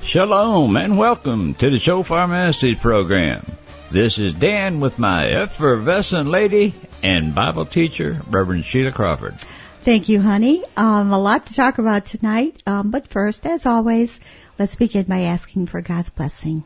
Shalom and welcome to the Shofar Message program. This is Dan with my effervescent lady and Bible teacher, Reverend Sheila Crawford. Thank you, honey. A lot to talk about tonight, but first, as always, let's begin by asking for God's blessing.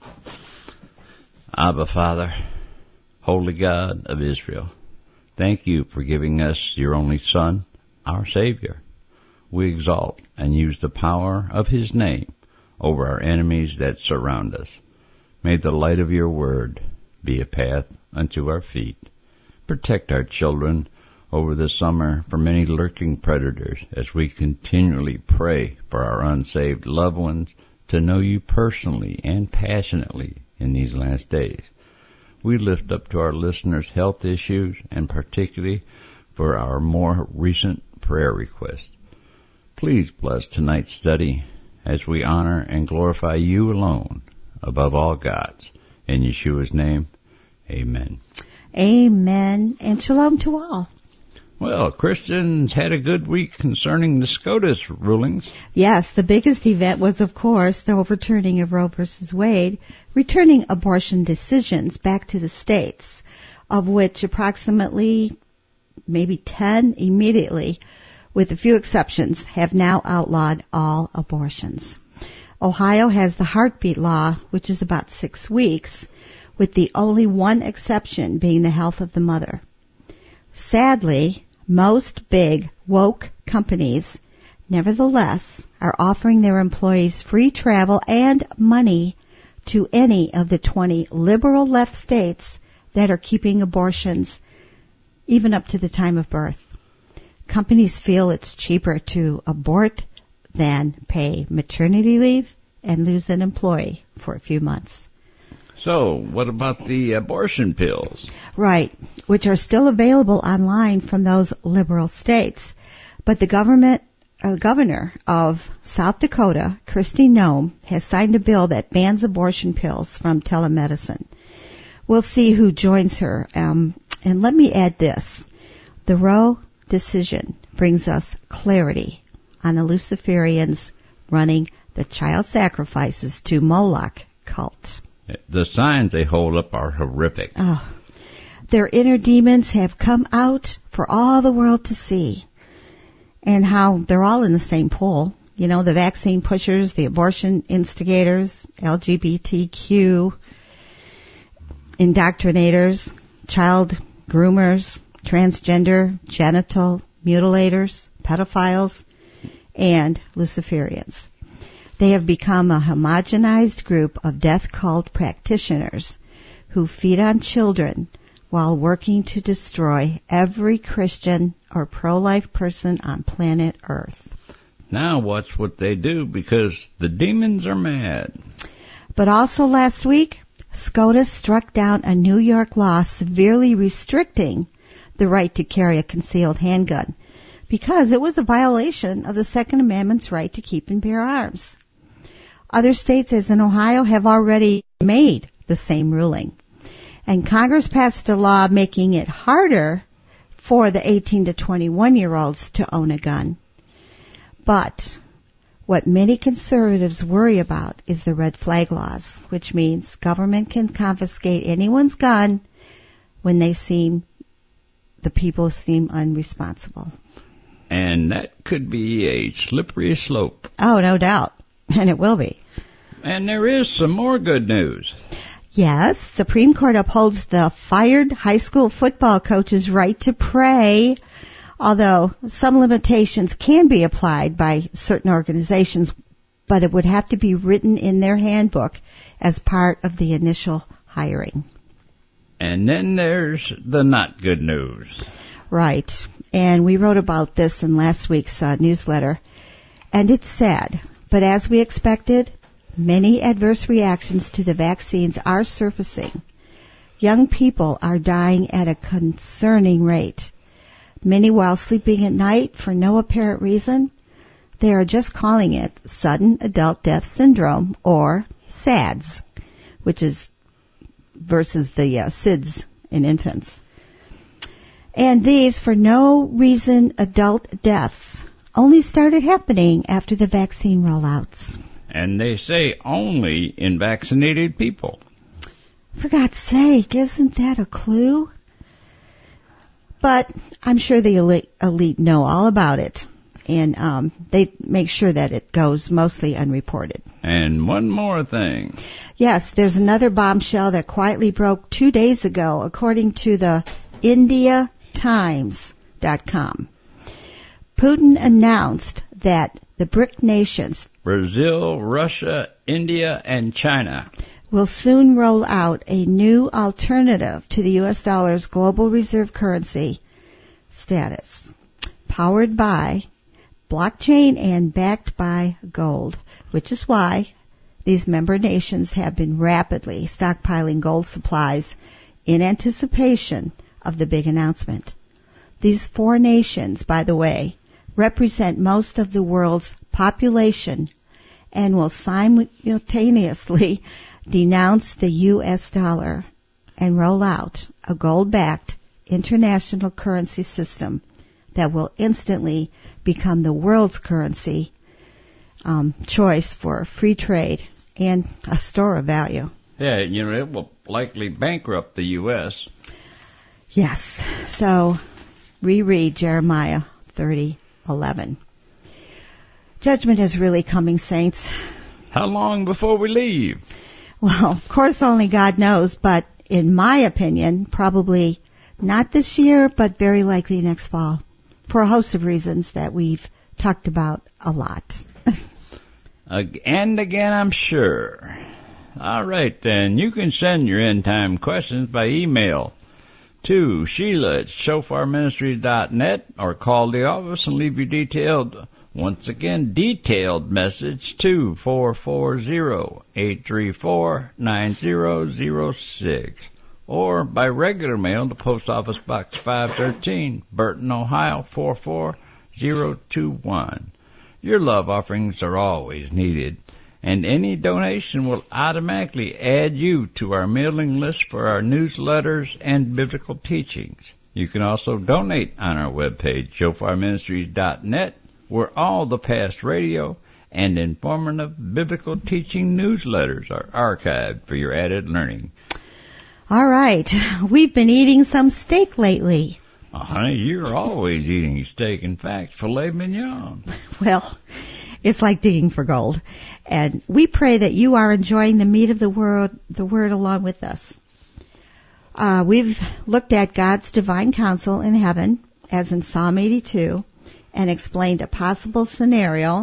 Abba, Father, Holy God of Israel, thank you for giving us your only Son, our Savior. We exalt and use the power of His name over our enemies that surround us. May the light of your word be a path unto our feet. Protect our children over the summer from any lurking predators as we continually pray for our unsaved loved ones to know you personally and passionately in these last days. We lift up to our listeners health issues and particularly for our more recent prayer requests. Please bless tonight's study as we honor and glorify you alone above all gods. In Yeshua's name, amen. Amen. And shalom to all. Well, Christians had a good week concerning the SCOTUS rulings. Yes, the biggest event was, of course, the overturning of Roe v. Wade, returning abortion decisions back to the states, of which approximately maybe 10 immediately, with a few exceptions, have now outlawed all abortions. Ohio has the heartbeat law, which is about 6 weeks, with the only one exception being the health of the mother. Sadly, most big, woke companies, nevertheless, are offering their employees free travel and money to any of the 20 liberal left states that are keeping abortions even up to the time of birth. Companies feel it's cheaper to abort than pay maternity leave and lose an employee for a few months. So, what about the abortion pills? Right, which are still available online from those liberal states. But the governor of South Dakota, Kristi Noem, has signed a bill that bans abortion pills from telemedicine. We'll see who joins her. And let me add this. The Roe decision brings us clarity on the Luciferians running the child sacrifices to Moloch cult. The signs they hold up are horrific. Oh, their inner demons have come out for all the world to see. And how they're all in the same pool. You know, the vaccine pushers, the abortion instigators, LGBTQ indoctrinators, child groomers, transgender, genital mutilators, pedophiles, and Luciferians. They have become a homogenized group of death cult practitioners who feed on children while working to destroy every Christian or pro-life person on planet Earth. Now watch what they do because the demons are mad. But also last week, SCOTUS struck down a New York law severely restricting the right to carry a concealed handgun because it was a violation of the Second Amendment's right to keep and bear arms. Other states, as in Ohio, have already made the same ruling. And Congress passed a law making it harder for the 18 to 21-year-olds to own a gun. But what many conservatives worry about is the red flag laws, which means government can confiscate anyone's gun when the people seem unresponsible. And that could be a slippery slope. Oh, no doubt. And it will be. And there is some more good news. Yes, Supreme Court upholds the fired high school football coach's right to pray, although some limitations can be applied by certain organizations, but it would have to be written in their handbook as part of the initial hiring. And then there's the not good news. Right. And we wrote about this in last week's newsletter. And it's sad, but as we expected, many adverse reactions to the vaccines are surfacing. Young people are dying at a concerning rate. Many while sleeping at night for no apparent reason. They are just calling it sudden adult death syndrome, or SADS, which is versus the SIDS in infants. And these, for no reason, adult deaths only started happening after the vaccine rollouts. And they say only in vaccinated people. For God's sake, isn't that a clue? But I'm sure the elite know all about it, and they make sure that it goes mostly unreported. And one more thing. Yes, there's another bombshell that quietly broke 2 days ago, according to the IndiaTimes.com. Putin announced that the BRIC nations, Brazil, Russia, India, and China, will soon roll out a new alternative to the U.S. dollar's global reserve currency status, powered by blockchain and backed by gold, which is why these member nations have been rapidly stockpiling gold supplies in anticipation of the big announcement. These 4 nations, by the way, represent most of the world's population and will simultaneously denounce the U.S. dollar and roll out a gold-backed international currency system that will instantly become the world's currency choice for free trade and a store of value. Yeah, it will likely bankrupt the U.S. Yes, so reread Jeremiah 30:11. Judgment is really coming, saints. How long before we leave? Well, of course only God knows, but in my opinion, probably not this year, but very likely next fall, for a host of reasons that we've talked about a lot. And again, I'm sure. All right, then. You can send your end-time questions by email to Sheila@shofarministries.net or call the office and leave your detailed message to 440-834-9006 or by regular mail to Post Office Box 513, Burton, Ohio 44021. Your love offerings are always needed, and any donation will automatically add you to our mailing list for our newsletters and biblical teachings. You can also donate on our webpage, shofarministries.net, where all the past radio and informative biblical teaching newsletters are archived for your added learning. All right. We've been eating some steak lately. Oh, honey, you're always eating steak. In fact, filet mignon. Well, it's like digging for gold. And we pray that you are enjoying the meat of the word along with us. We've looked at God's divine counsel in heaven, as in Psalm 82, and explained a possible scenario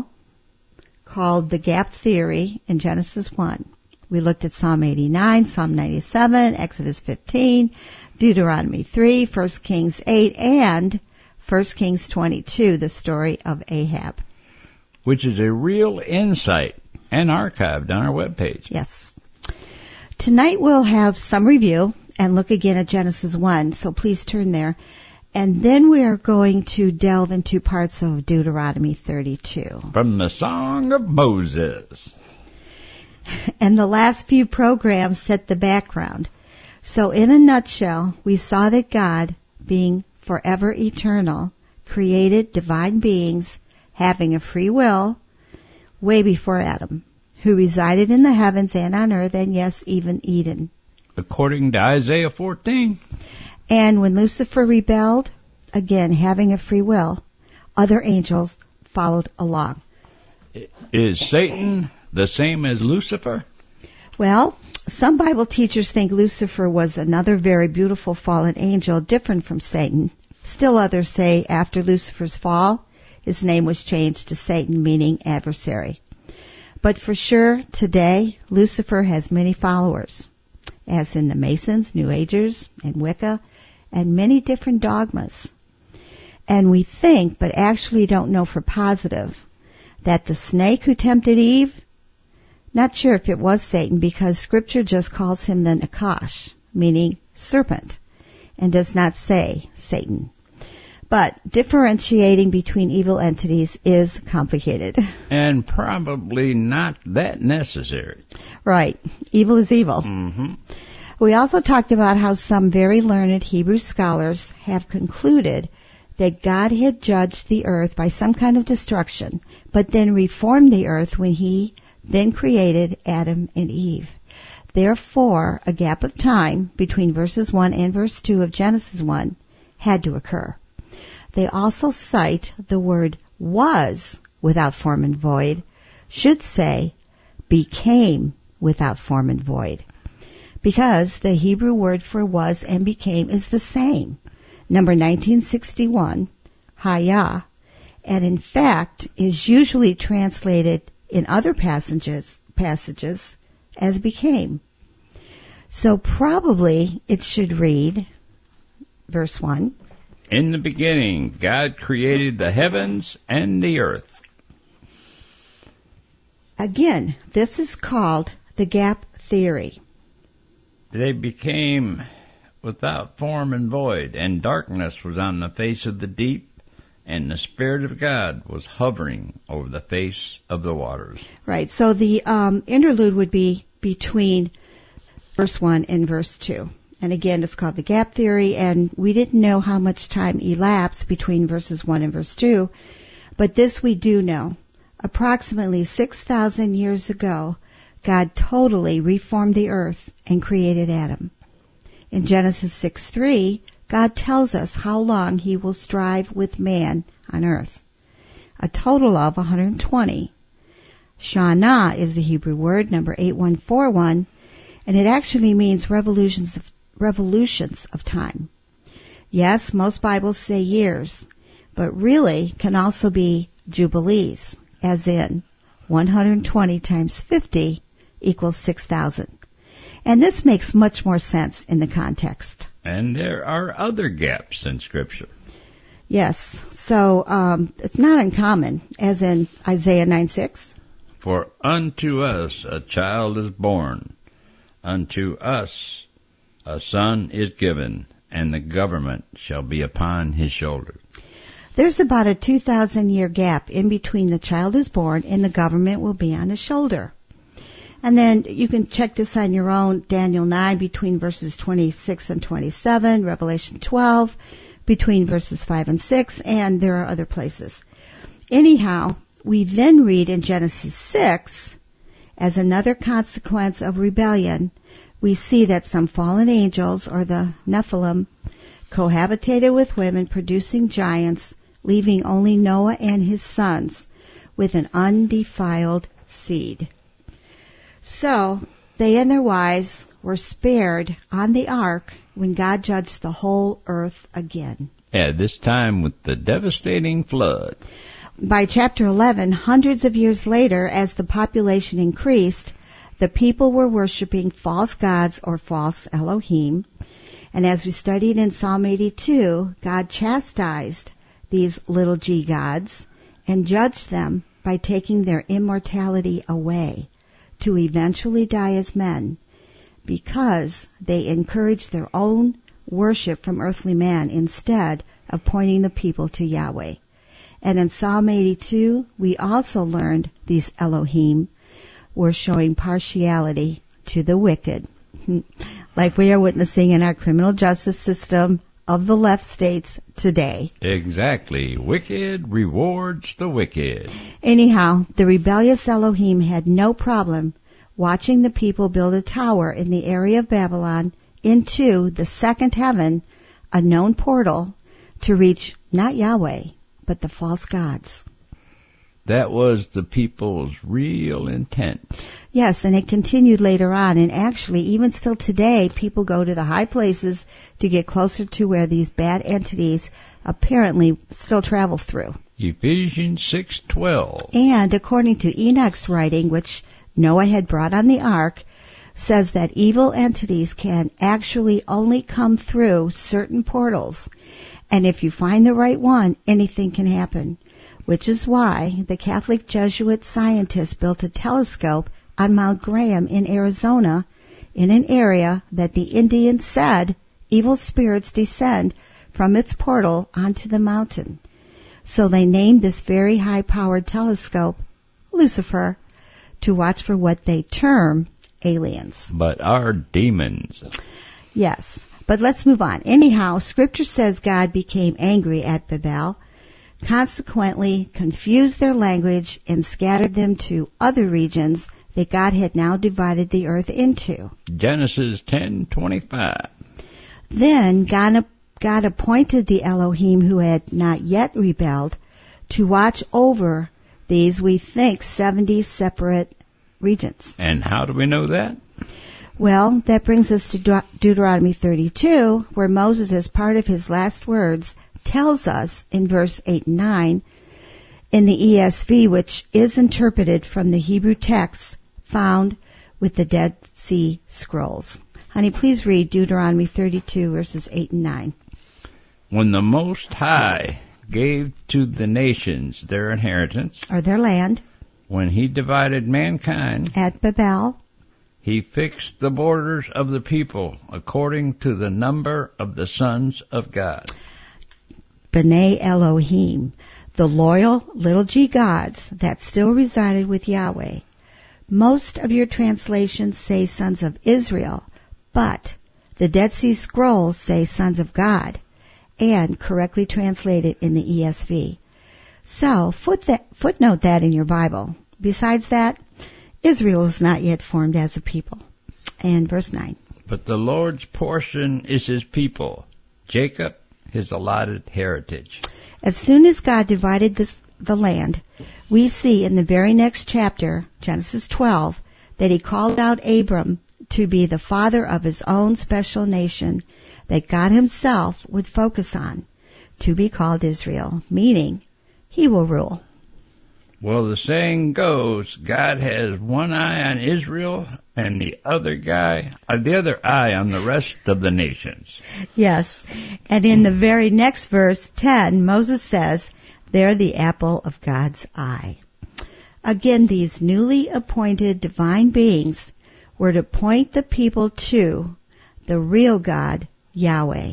called the gap theory in Genesis 1. We looked at Psalm 89, Psalm 97, Exodus 15, Deuteronomy 3, 1 Kings 8, and 1 Kings 22, the story of Ahab. Which is a real insight and archived on our webpage. Yes. Tonight we'll have some review and look again at Genesis 1, so please turn there. And then we are going to delve into parts of Deuteronomy 32. From the Song of Moses. And the last few programs set the background. So in a nutshell, we saw that God, being forever eternal, created divine beings having a free will way before Adam, who resided in the heavens and on earth, and yes, even Eden. According to Isaiah 14. And when Lucifer rebelled, again having a free will, other angels followed along. Is Satan the same as Lucifer? Well, some Bible teachers think Lucifer was another very beautiful fallen angel different from Satan. Still others say after Lucifer's fall, his name was changed to Satan, meaning adversary. But for sure, today, Lucifer has many followers, as in the Masons, New Agers, and Wicca, and many different dogmas. And we think, but actually don't know for positive, that the snake who tempted Eve, not sure if it was Satan, because Scripture just calls him the Nakash, meaning serpent, and does not say Satan. But differentiating between evil entities is complicated. And probably not that necessary. Right. Evil is evil. Mm-hmm. We also talked about how some very learned Hebrew scholars have concluded that God had judged the earth by some kind of destruction, but then reformed the earth when he then created Adam and Eve. Therefore, a gap of time between verses 1 and verse 2 of Genesis 1 had to occur. They also cite the word was without form and void, should say became without form and void, because the Hebrew word for was and became is the same, number 1961, haya, and in fact is usually translated in other passages as became. So probably it should read, verse 1, In the beginning, God created the heavens and the earth. Again, this is called the gap theory. They became without form and void, and darkness was on the face of the deep, and the Spirit of God was hovering over the face of the waters. Right, so the interlude would be between verse 1 and verse 2. And again, it's called the gap theory, and we didn't know how much time elapsed between verses 1 and verse 2, but this we do know. Approximately 6,000 years ago, God totally reformed the earth and created Adam. In Genesis 6:3, God tells us how long he will strive with man on earth. A total of 120. Shana is the Hebrew word, number 8141, and it actually means revolutions of time. Yes, most Bibles say years, but really can also be jubilees, as in 120 times 50 equals 6,000. And this makes much more sense in the context. And there are other gaps in Scripture. Yes, so it's not uncommon, as in Isaiah 9:6. For unto us a child is born, unto us a son is given, and the government shall be upon his shoulders. There's about a 2,000-year gap in between the child is born and the government will be on his shoulder. And then you can check this on your own, Daniel 9 between verses 26 and 27, Revelation 12 between verses 5 and 6, and there are other places. Anyhow, we then read in Genesis 6, as another consequence of rebellion, we see that some fallen angels, or the Nephilim, cohabitated with women, producing giants, leaving only Noah and his sons with an undefiled seed. So, they and their wives were spared on the ark when God judged the whole earth again. At this time with the devastating flood. By chapter 11, hundreds of years later, as the population increased, the people were worshiping false gods or false Elohim. And as we studied in Psalm 82, God chastised these little g gods and judged them by taking their immortality away to eventually die as men, because they encouraged their own worship from earthly man instead of pointing the people to Yahweh. And in Psalm 82, we also learned these Elohim were showing partiality to the wicked, like we are witnessing in our criminal justice system of the left states today. Exactly. Wicked rewards the wicked. Anyhow, the rebellious Elohim had no problem watching the people build a tower in the area of Babylon into the second heaven, a known portal to reach not Yahweh, but the false gods. That was the people's real intent. Yes, and it continued later on, and actually, even still today, people go to the high places to get closer to where these bad entities apparently still travel through. Ephesians 6:12. And according to Enoch's writing, which Noah had brought on the ark, says that evil entities can actually only come through certain portals. And if you find the right one, anything can happen. Which is why the Catholic Jesuit scientists built a telescope on Mount Graham in Arizona, in an area that the Indians said evil spirits descend from its portal onto the mountain. So they named this very high-powered telescope Lucifer, to watch for what they term aliens. But are demons. Yes, but let's move on. Anyhow, Scripture says God became angry at Babel, consequently confused their language and scattered them to other regions that God had now divided the earth into. Genesis 10:25. Then God appointed the Elohim who had not yet rebelled to watch over these, we think, 70 separate regions. And how do we know that? Well, that brings us to Deuteronomy 32, where Moses, as part of his last words, tells us in verse 8 and 9, in the ESV, which is interpreted from the Hebrew text found with the Dead Sea Scrolls. Honey, please read Deuteronomy 32, verses 8 and 9. When the Most High gave to the nations their inheritance, Or their land, when he divided mankind, at Babel, he fixed the borders of the people according to the number of the sons of God. B'nai Elohim, the loyal little g gods that still resided with Yahweh. Most of your translations say sons of Israel, but the Dead Sea Scrolls say sons of God, and correctly translated in the ESV. So, footnote that in your Bible. Besides that, Israel is not yet formed as a people. And verse 9. But the Lord's portion is his people, Jacob his allotted heritage. As soon as God divided the land, we see in the very next chapter, Genesis 12, that he called out Abram to be the father of his own special nation that God himself would focus on, to be called Israel, meaning he will rule. Well, the saying goes, God has one eye on Israel and the other eye on the rest of the nations. Yes, and in the very next verse, 10, Moses says, they're the apple of God's eye. Again, these newly appointed divine beings were to point the people to the real God, Yahweh.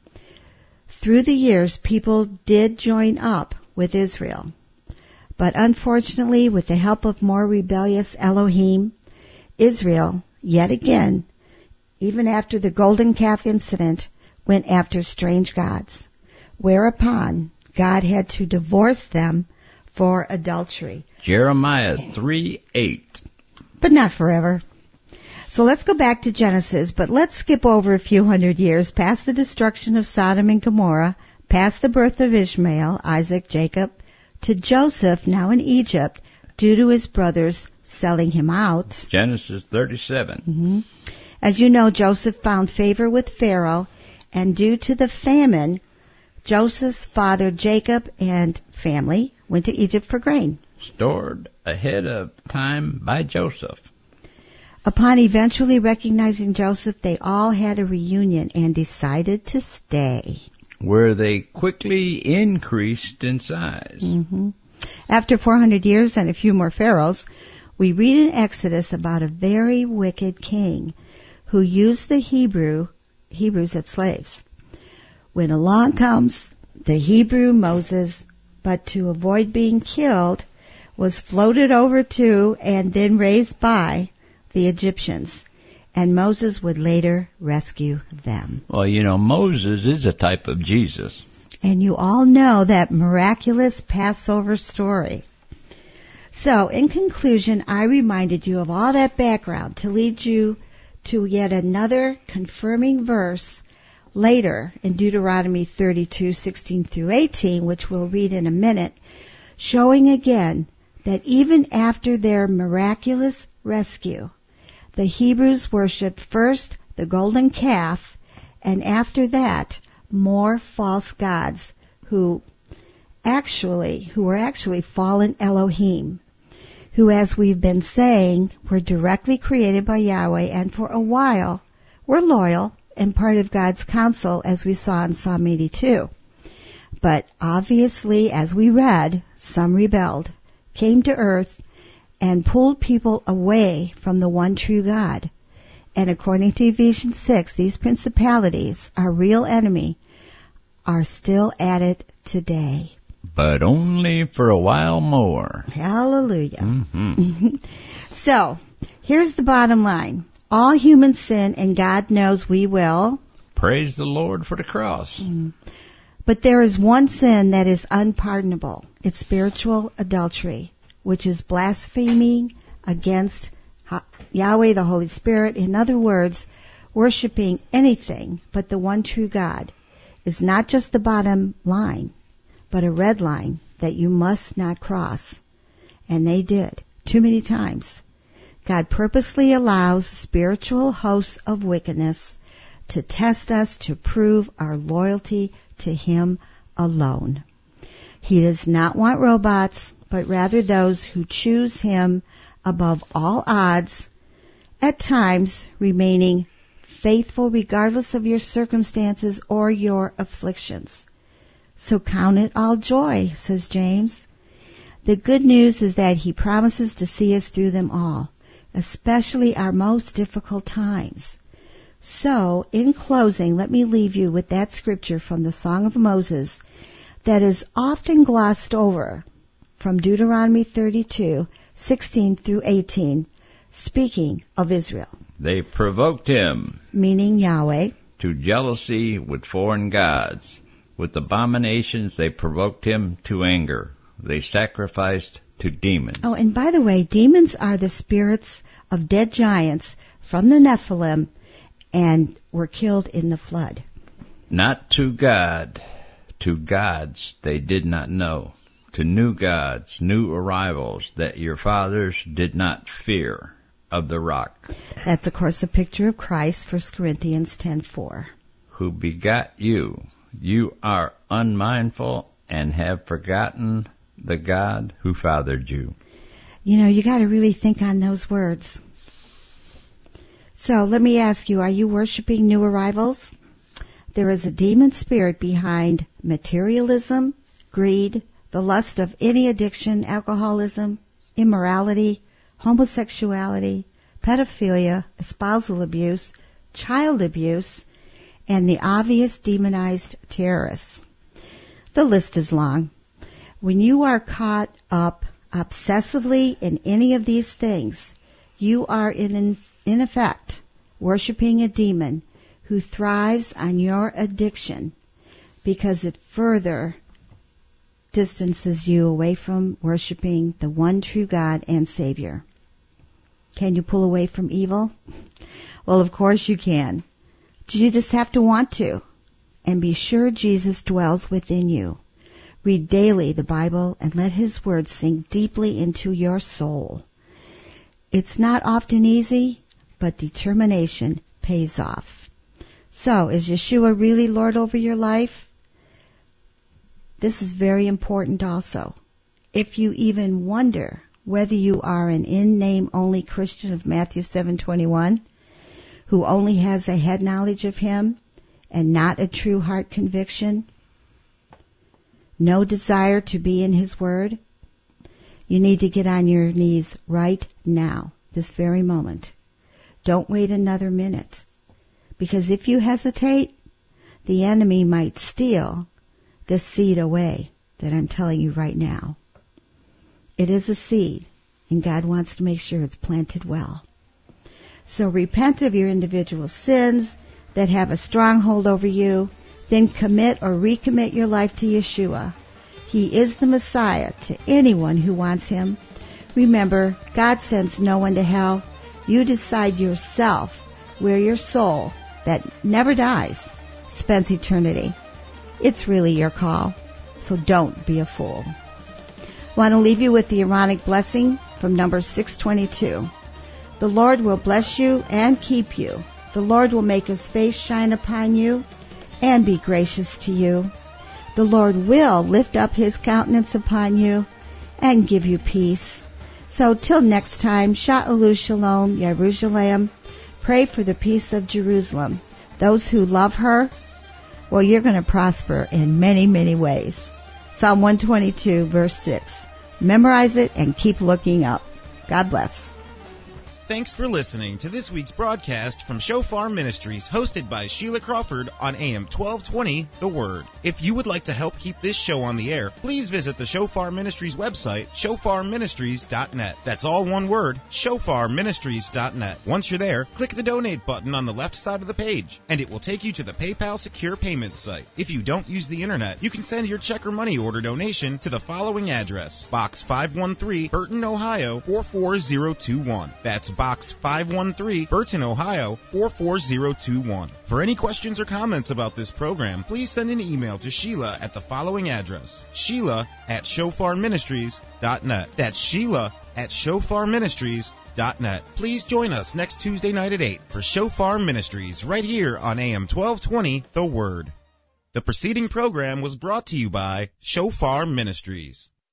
Through the years, people did join up with Israel. But unfortunately, with the help of more rebellious Elohim, Israel, yet again, even after the golden calf incident, went after strange gods, whereupon God had to divorce them for adultery. Jeremiah 3:8. But not forever. So let's go back to Genesis, but let's skip over a few hundred years past the destruction of Sodom and Gomorrah, past the birth of Ishmael, Isaac, Jacob, to Joseph, now in Egypt, due to his brothers selling him out. Genesis 37. Mm-hmm. As you know, Joseph found favor with Pharaoh, and due to the famine, Joseph's father Jacob and family went to Egypt for grain. Stored ahead of time by Joseph. Upon eventually recognizing Joseph, they all had a reunion and decided to stay, where they quickly increased in size. Mm-hmm. After 400 years and a few more pharaohs, we read in Exodus about a very wicked king who used the Hebrews as slaves. When along comes the Hebrew Moses, but to avoid being killed, was floated over to and then raised by the Egyptians, and Moses would later rescue them. Well, you know, Moses is a type of Jesus. And you all know that miraculous Passover story. So, in conclusion, I reminded you of all that background to lead you to yet another confirming verse later in Deuteronomy 32:16 through 18, which we'll read in a minute, showing again that even after their miraculous rescue, the Hebrews worshipped first the golden calf, and after that, more false gods who were actually fallen Elohim, who, as we've been saying, were directly created by Yahweh and for a while were loyal and part of God's counsel, as we saw in Psalm 82. But obviously, as we read, some rebelled, came to earth, and pulled people away from the one true God. And according to Ephesians 6, these principalities, our real enemy, are still at it today. But only for a while more. Hallelujah. Mm-hmm. So, here's the bottom line. All humans sin, and God knows we will. Praise the Lord for the cross. But there is one sin that is unpardonable. It's spiritual adultery, which is blaspheming against Yahweh, the Holy Spirit. In other words, worshiping anything but the one true God is not just the bottom line, but a red line that you must not cross. And they did, too many times. God purposely allows spiritual hosts of wickedness to test us to prove our loyalty to Him alone. He does not want robots, but rather those who choose Him above all odds, at times remaining faithful regardless of your circumstances or your afflictions. So count it all joy, says James. The good news is that He promises to see us through them all, especially our most difficult times. So, in closing, let me leave you with that scripture from the Song of Moses that is often glossed over, from Deuteronomy 32:16 through 18, speaking of Israel. They provoked him, meaning Yahweh, to jealousy with foreign gods. With abominations they provoked him to anger. They sacrificed to demons. Oh, and by the way, demons are the spirits of dead giants from the Nephilim and were killed in the flood. Not to God, to gods they did not know, to new gods, new arrivals that your fathers did not fear, of the rock. That's, of course, a picture of Christ, 1 Corinthians 10:4. Who begot you. You are unmindful and have forgotten the God who fathered you. You know, you got to really think on those words. So let me ask you, are you worshiping new arrivals? There is a demon spirit behind materialism, greed, the lust of any addiction, alcoholism, immorality, homosexuality, pedophilia, espousal abuse, child abuse, and the obvious demonized terrorists. The list is long. When you are caught up obsessively in any of these things, you are in effect worshiping a demon who thrives on your addiction because it further distances you away from worshiping the one true God and Savior. Can you pull away from evil? Well, of course you can. You just have to want to. And be sure Jesus dwells within you. Read daily the Bible and let His Word sink deeply into your soul. It's not often easy, but determination pays off. So, is Yeshua really Lord over your life? This is very important also. If you even wonder whether you are an in-name only Christian of Matthew 7:21, who only has a head knowledge of Him and not a true heart conviction, no desire to be in His Word, you need to get on your knees right now, this very moment. Don't wait another minute, because if you hesitate, the enemy might steal the seed away that I'm telling you right now. It is a seed, and God wants to make sure it's planted well. So repent of your individual sins that have a stronghold over you, then commit or recommit your life to Yeshua. He is the Messiah to anyone who wants Him. Remember, God sends no one to hell. You decide yourself where your soul, that never dies, spends eternity. It's really your call, so don't be a fool. I want to leave you with the Aaronic blessing from Numbers 6:22. The Lord will bless you and keep you. The Lord will make His face shine upon you and be gracious to you. The Lord will lift up His countenance upon you and give you peace. So till next time, Sha'alu Shalom, Yerushalayim. Pray for the peace of Jerusalem. Those who love her, well, you're going to prosper in many, many ways. Psalm 122, verse 6. Memorize it and keep looking up. God bless. Thanks for listening to this week's broadcast from Shofar Ministries, hosted by Sheila Crawford on AM 1220, The Word. If you would like to help keep this show on the air, please visit the Shofar Ministries website, shofarministries.net. That's all one word, shofarministries.net. Once you're there, click the donate button on the left side of the page, and it will take you to the PayPal secure payment site. If you don't use the internet, you can send your check or money order donation to the following address: Box 513, Burton, Ohio 44021. That's Box 513, Burton, Ohio 44021. For any questions or comments about this program, please send an email to Sheila at the following address: Sheila@shofarministries.net. That's Sheila@shofarministries.net. Please join us next Tuesday night at 8 for Shofar Ministries right here on AM 1220, The Word. The preceding program was brought to you by Shofar Ministries.